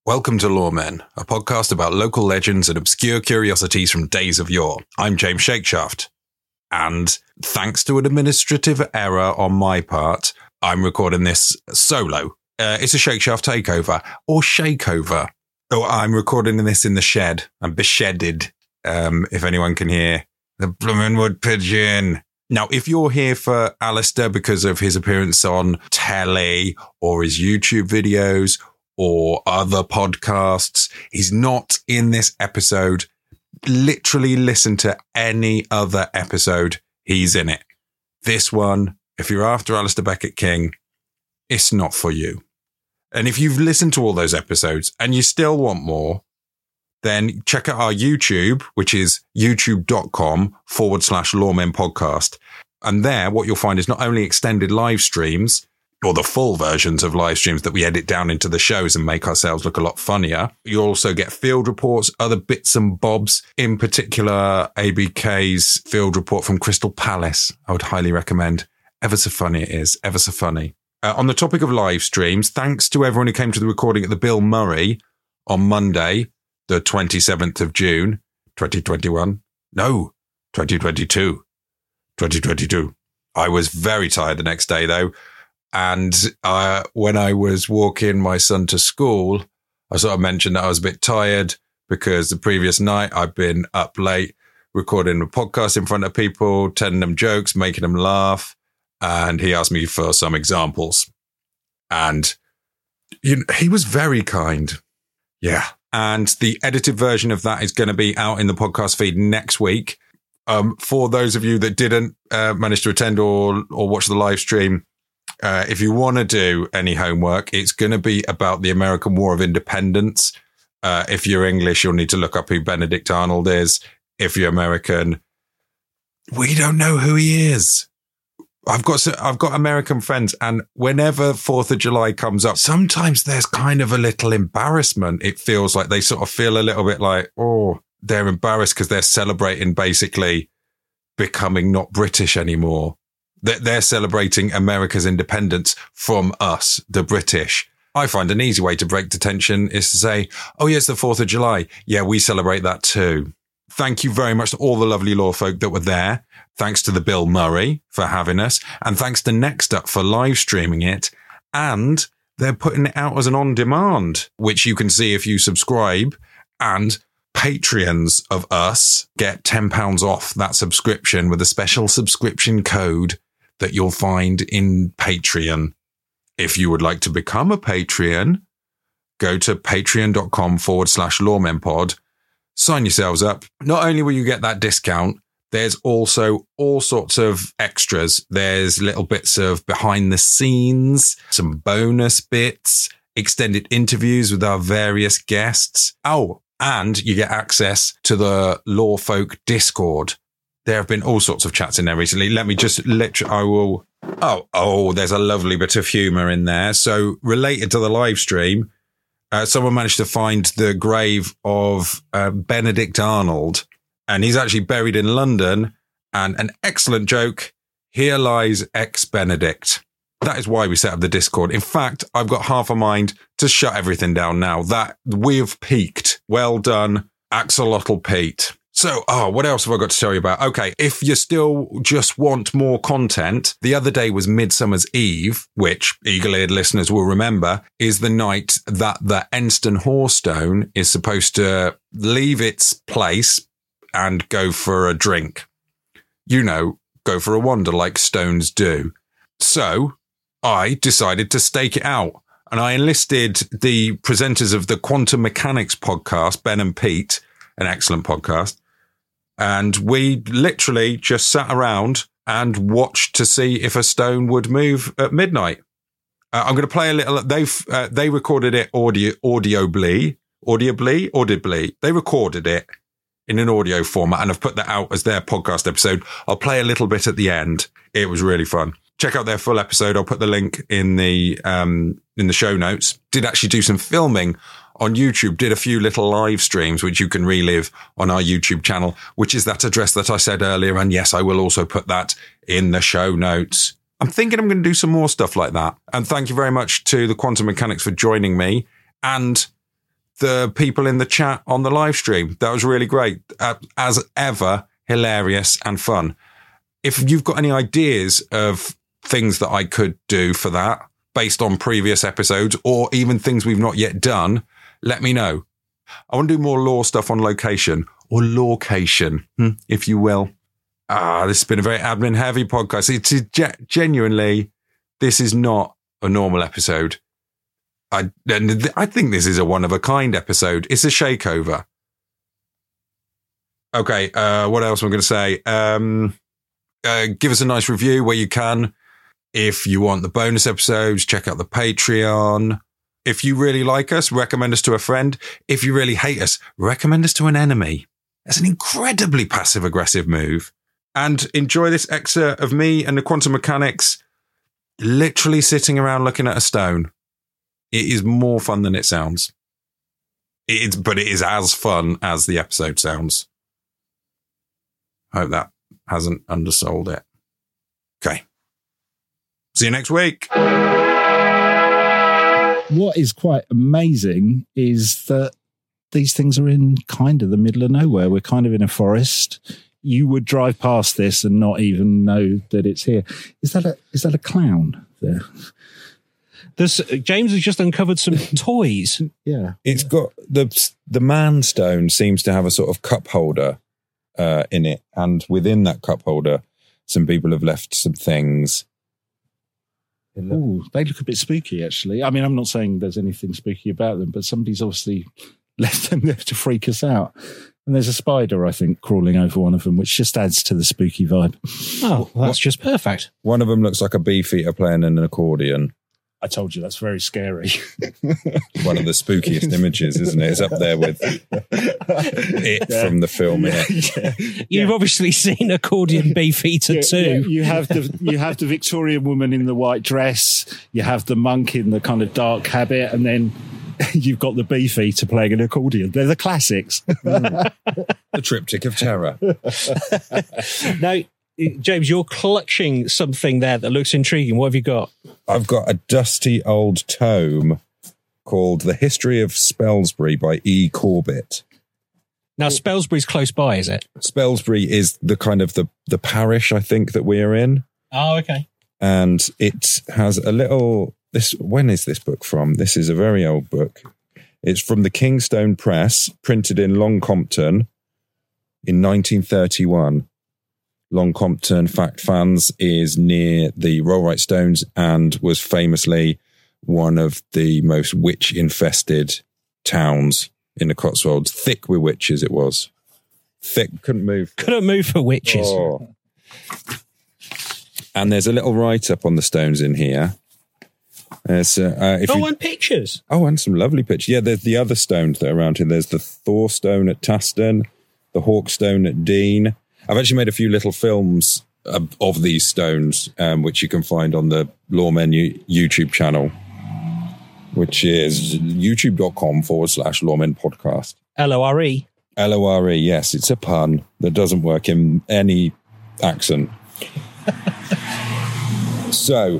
Welcome to Lawmen, a podcast about local legends and obscure curiosities from days of yore. I'm James Shakeshaft, and thanks to an administrative error on my part, I'm recording this solo. It's a Shakeshaft takeover, or shakeover. Oh, I'm recording this in the shed. I'm beshedded, if anyone can hear the bloomin' wood pigeon. Now, if you're here for Alistair because of his appearance on telly or his YouTube videos or other podcasts, he's not in this episode. Literally listen to any other episode. He's in it. This one, if you're after Alistair Beckett-King, it's not for you. And if you've listened to all those episodes and you still want more, then check out our YouTube, which is youtube.com/Lawmen podcast. And there, what you'll find is not only extended live streams, or the full versions of live streams that we edit down into the shows and make ourselves look a lot funnier. You'll also get field reports, other bits and bobs, in particular ABK's field report from Crystal Palace. I would highly recommend. Ever so funny it is. Ever so funny. On the topic of live streams, thanks to everyone who came to the recording at the Bill Murray on Monday, the 27th of June, 2021. No, 2022. 2022. I was very tired the next day, though. And when I was walking my son to school, I sort of mentioned that I was a bit tired because the previous night I'd been up late recording a podcast in front of people, telling them jokes, making them laugh. And he asked me for some examples. And he was very kind. Yeah. And the edited version of that is going to be out in the podcast feed next week. For those of you that didn't manage to attend or watch the live stream, if you want to do any homework, it's going to be about the American War of Independence. If you're English, you'll need to look up who Benedict Arnold is. If you're American, we don't know who he is. I've got American friends, and whenever 4th of July comes up, sometimes there's kind of a little embarrassment. It feels like they sort of feel a little bit like, oh, they're embarrassed because they're celebrating basically becoming not British anymore. They're celebrating America's independence from us, the British. I find an easy way to break the tension is to say, oh, yes, the 4th of July. Yeah, we celebrate that too. Thank you very much to all the lovely law folk that were there. Thanks to the Bill Murray for having us. And thanks to Next Up for live streaming it. And they're putting it out as an on-demand, which you can see if you subscribe. And Patreons of us get £10 off that subscription with a special subscription code that you'll find in Patreon. If you would like to become a Patreon, go to patreon.com/lawmenpod. Sign yourselves up. Not only will you get that discount, there's also all sorts of extras. There's little bits of behind the scenes, some bonus bits, extended interviews with our various guests. Oh, and you get access to the Law Folk Discord. There have been all sorts of chats in there recently. Let me just there's a lovely bit of humor in there. So related to the live stream, someone managed to find the grave of Benedict Arnold, and he's actually buried in London. And an excellent joke, here lies ex-Benedict. That is why we set up the Discord. In fact, I've got half a mind to shut everything down now. That we've peaked. Well done, Axolotl Pete. So, what else have I got to tell you about? Okay, if you still just want more content, the other day was Midsummer's Eve, which eagle-eared listeners will remember, is the night that the Enston Hoarstone is supposed to leave its place and go for a drink. You know, go for a wander like stones do. So, I decided to stake it out. And I enlisted the presenters of the Quantum Mechanics podcast, Ben and Pete, an excellent podcast. And we literally just sat around and watched to see if a stone would move at midnight. I'm going to play a little. They recorded it audibly. They recorded it in an audio format and have put that out as their podcast episode. I'll play a little bit at the end. It was really fun. Check out their full episode. I'll put the link in the show notes. Did actually do some filming on YouTube, did a few little live streams, which you can relive on our YouTube channel, which is that address that I said earlier. And yes, I will also put that in the show notes. I'm thinking I'm going to do some more stuff like that. And thank you very much to the Quantum Mechanics for joining me and the people in the chat on the live stream. That was really great. As ever, hilarious and fun. If you've got any ideas of things that I could do for that based on previous episodes or even things we've not yet done, let me know. I want to do more lore stuff on location or location, if you will. This has been a very admin heavy podcast. It's genuinely, this is not a normal episode. I think this is a one of a kind episode. It's a shakeover. Okay. What else am I going to say? Give us a nice review where you can. If you want the bonus episodes, check out the Patreon. If you really like us, recommend us to a friend. If you really hate us, recommend us to an enemy. That's an incredibly passive-aggressive move. And enjoy this excerpt of me and the quantum mechanics literally sitting around looking at a stone. It is more fun than it sounds. But it is as fun as the episode sounds. I hope that hasn't undersold it. Okay. See you next week. What is quite amazing is that these things are in kind of the middle of nowhere. We're kind of in a forest. You would drive past this and not even know that it's here. Is that a clown there? James has just uncovered some toys. Yeah. It's got the man stone seems to have a sort of cup holder in it. And within that cup holder, some people have left some things. Ooh, they look a bit spooky, actually. I mean, I'm not saying there's anything spooky about them, but somebody's obviously left them there to freak us out. And there's a spider, I think, crawling over one of them, which just adds to the spooky vibe. Oh, well, that's just perfect. One of them looks like a beefeater playing an accordion. I told you, that's very scary. One of the spookiest images, isn't it? It's up there with it from the film. You've obviously seen Accordion Beefeater too. You have the Victorian woman in the white dress. You have the monk in the kind of dark habit, and then you've got the Beefeater playing an accordion. They're the classics. The Triptych of Terror. Now, James, you're clutching something there that looks intriguing. What have you got? I've got a dusty old tome called The History of Spelsbury by E. Corbett. Now, Spelsbury's close by, is it? Spelsbury is the kind of the parish, I think, that we're in. Oh, okay. And it has a little... When is this book from? This is a very old book. It's from the Kingstone Press, printed in Long Compton in 1931. Long Compton, fact fans, is near the Rollright Stones and was famously one of the most witch-infested towns in the Cotswolds. Thick with witches it was. Thick, couldn't move. Couldn't move for witches. Oh. And there's a little write-up on the stones in here. And pictures. Oh, and some lovely pictures. Yeah, there's the other stones that are around here. There's the Thor stone at Taston, the Hawk stone at Dean. I've actually made a few little films of these stones, which you can find on the Lawmen YouTube channel, which is youtube.com/Lawmen podcast. LORE. LORE, yes. It's a pun that doesn't work in any accent. So,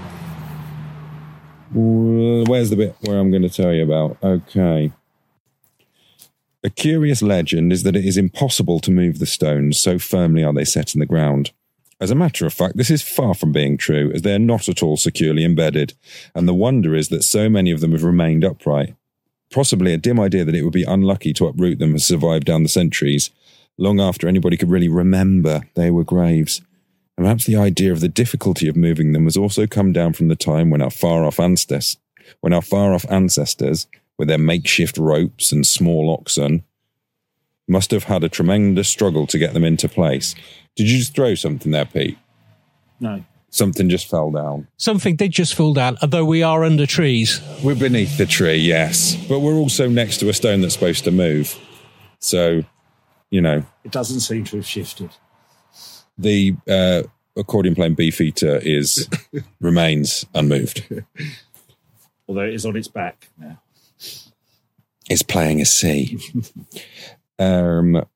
where's the bit where I'm going to tell you about? Okay. A curious legend is that it is impossible to move the stones, so firmly are they set in the ground. As a matter of fact, this is far from being true, as they are not at all securely embedded, and the wonder is that so many of them have remained upright. Possibly a dim idea that it would be unlucky to uproot them has survived down the centuries, long after anybody could really remember they were graves. And perhaps the idea of the difficulty of moving them has also come down from the time when our far-off ancestors, with their makeshift ropes and small oxen, must have had a tremendous struggle to get them into place. Did you just throw something there, Pete? No. Something just fell down. Something did just fall down, although we are under trees. We're beneath the tree, yes. But we're also next to a stone that's supposed to move. So, you know. It doesn't seem to have shifted. The accordion playing Beefeater remains unmoved. Although it is on its back now. It's playing a C. The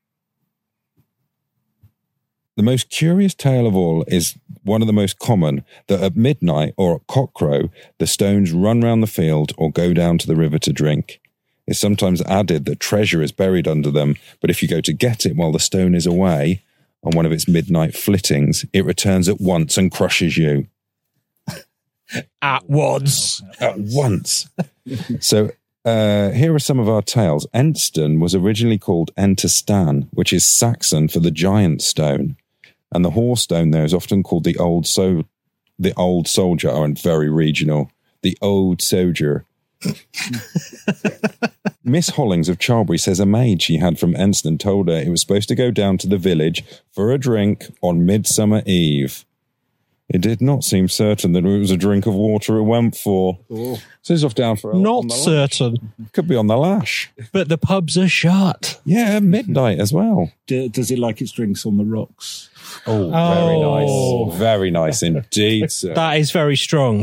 most curious tale of all is one of the most common, that at midnight or at cockcrow, the stones run round the field or go down to the river to drink. It's sometimes added that treasure is buried under them, but if you go to get it while the stone is away on one of its midnight flittings, it returns at once and crushes you. At once. At once. So here are some of our tales. Enston was originally called Entistan, which is Saxon for the giant stone. And the horse stone there is often called the old soldier, and very regional, the old soldier. Miss Hollings of Charlbury says a maid she had from Enston told her it was supposed to go down to the village for a drink on Midsummer Eve. It did not seem certain that it was a drink of water it went for. Oh. So it's off down for not certain. Could be on the lash. But the pubs are shut. Yeah, midnight as well. Does it like its drinks on the rocks? Oh, very nice. Very nice indeed, sir. That is very strong.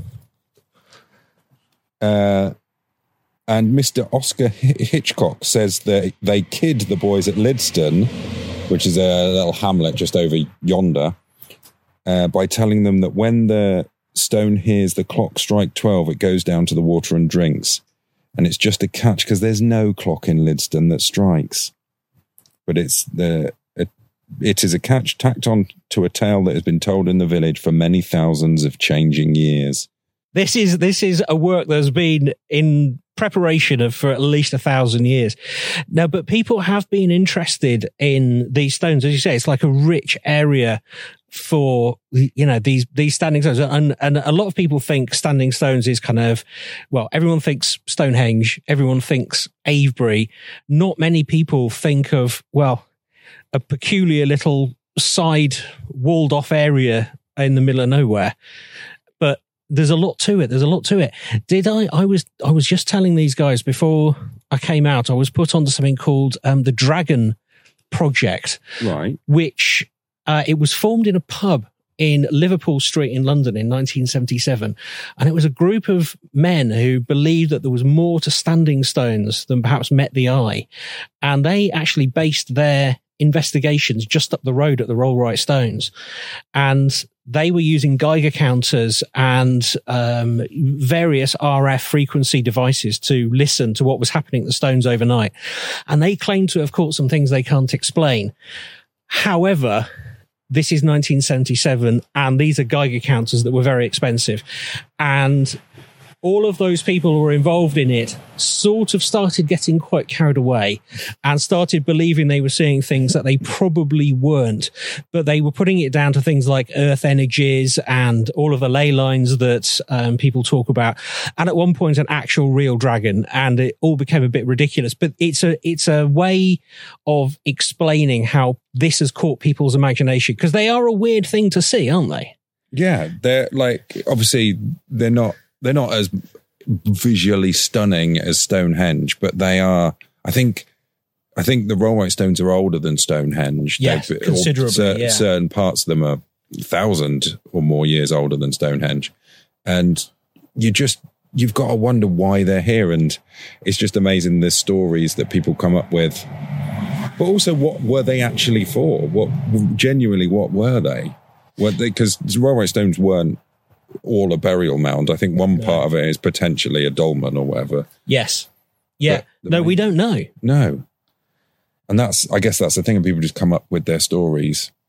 And Mr. Oscar Hitchcock says that they kid the boys at Lydston, which is a little hamlet just over yonder, by telling them that when the stone hears the clock strike 12, it goes down to the water and drinks. And it's just a catch because there's no clock in Lydston that strikes. But it is a catch tacked on to a tale that has been told in the village for many thousands of changing years. This is a work that's been in preparation for at least 1,000 years. No, but people have been interested in these stones. As you say, it's like a rich area for, these standing stones. And a lot of people think standing stones is kind of, well, everyone thinks Stonehenge, everyone thinks Avebury. Not many people think of, well, a peculiar little side walled off area in the middle of nowhere. But there's a lot to it. I was just telling these guys before I came out, I was put onto something called the Dragon Project. Right. Which it was formed in a pub in Liverpool Street in London in 1977. And it was a group of men who believed that there was more to standing stones than perhaps met the eye. And they actually based their investigations just up the road at the Rollright Stones. And they were using Geiger counters and various RF frequency devices to listen to what was happening at the stones overnight. And they claimed to have caught some things they can't explain. However, this is 1977, and these are Geiger counters that were very expensive. And all of those people who were involved in it sort of started getting quite carried away and started believing they were seeing things that they probably weren't. But they were putting it down to things like earth energies and all of the ley lines that people talk about. And at one point, an actual real dragon. And it all became a bit ridiculous. But it's a way of explaining how this has caught people's imagination, because they are a weird thing to see, aren't they? Yeah, they're like, obviously, they're not as visually stunning as Stonehenge, but they are. I think the Rollright Stones are older than Stonehenge. Yes, considerably. Certain parts of them are 1,000 or more years older than Stonehenge, and you've got to wonder why they're here. And it's just amazing the stories that people come up with. But also, what were they actually for? What were they? Because Rollright Stones weren't all a burial mound. I think one part of it is potentially a dolmen or whatever. Yes. Yeah. We don't know. No. And I guess that's the thing, and people just come up with their stories.